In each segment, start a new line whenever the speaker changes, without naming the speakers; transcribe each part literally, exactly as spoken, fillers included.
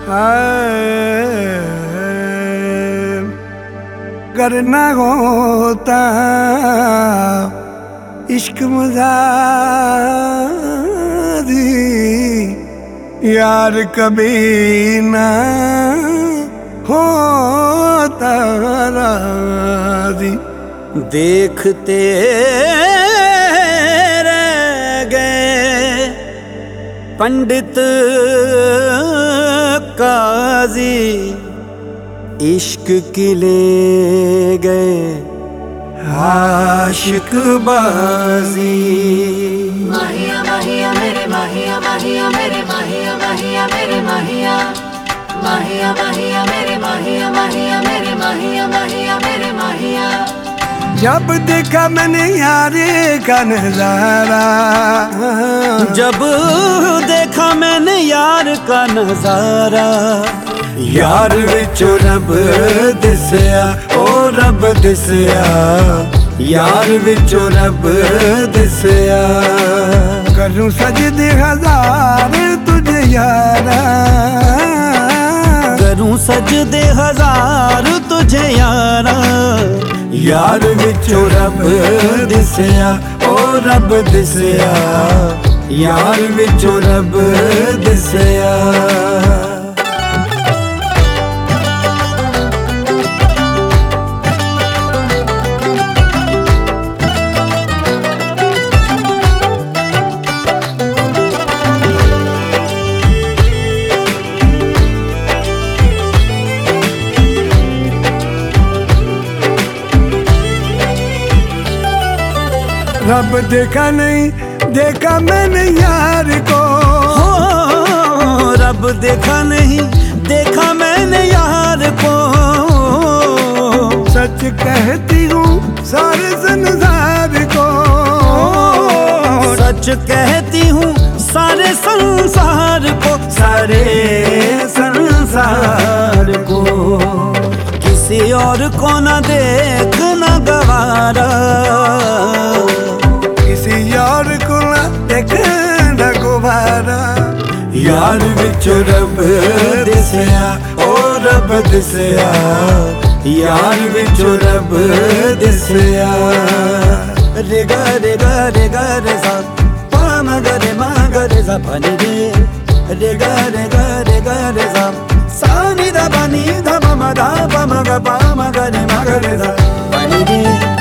करना होता इश्क मज़ादी यार कभी ना होता राज़ी।
देखते रह गए पंडित काजी, इश्क की ले गए आशिक बाजी।
माहिया माहिया मेरे माहिया माहिया मेरे माहिया माहिया मेरे माहिया माहिया माहिया मेरे माहिया माहिया मेरे माहिया माहिया मेरे माहिया।
जब देखा मैंने यारे का नजारा,
जब देखा मैंने यार का नजारा,
यार विचो रब दिसया ओ रब दिसया, यार विचो रब दिसया। करूं सजदे हजार तुझे यारा,
करूं सजदे हजार तुझे यारा,
यार विचो रब दिसया ओ रब दिसया, यार विचो रब दिसया। रब देखा नहीं देखा मैंने यार को,
हो रब देखा नहीं देखा मैंने यार को।
सच कहती हूँ सारे संसार को,
सच कहती हूँ सारे संसार को,
सारे संसार को।
किसी और को न देखना गवारा,
किसी यार को ना देखना गुबारा। यार विचो रब दिसया ओ रब दिसया, यार विचो रब दिसया।
रे गा रे गा रे गा रे सा पा म गा रे मा गा रे सा पा नि रे, रे गा रे गा रे गा रे सा सा नि दा पा नि धा प म धा प म गा पा म गा रे मा गा रे सा पा नि रे।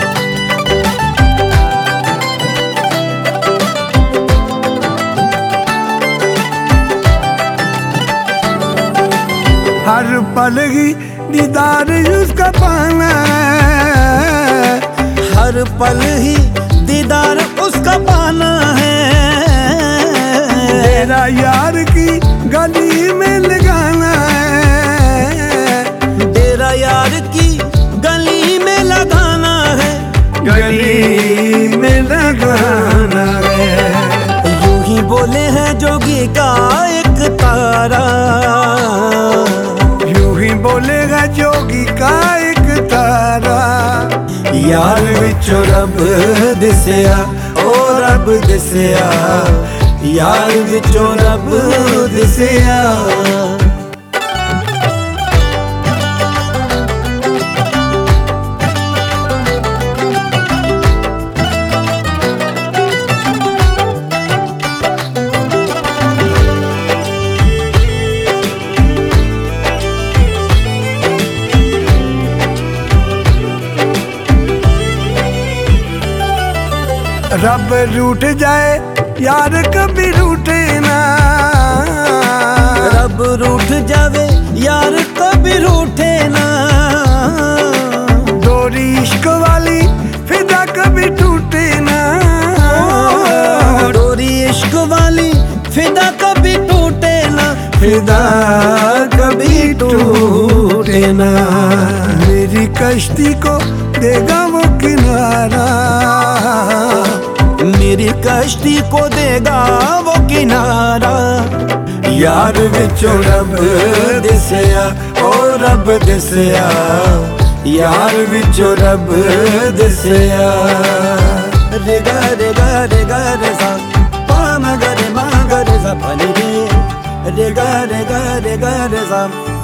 हर पल ही दीदार उसका पाना है,
हर पल ही दीदार उसका पाना है।
तेरा यार की गली में लगाना है,
तेरा यार की गली में लगाना है,
गली में लगाना है।
यूं ही बोले हैं जोगी का एक तारा,
बोलेगा जोगी का एक तारा। यार विचो रब दिसया ओ रब दिसया, यार विचो रब दिसया। रब रूठ जाए यार कभी रूठे ना,
रब रूठ जावे यार कभी रूठे ना।
डोरी इश्क वाली फिदा कभी टूटे ना,
डोरी इश्क वाली फिदा कभी टूटे ना,
फिदा कभी टूटे ना। मेरी कश्ती को देगा वो किनारा,
मेरी कश्ती को देगा वो किनारा।
यार विचो रब दिसया ओ रब दिसया, यार विचो रब दिसया।
रे गा रे गा रे गा रे सा पा म गा रे मा गा रे सा पा नि रे, रे गा रे गा रे गा रे सा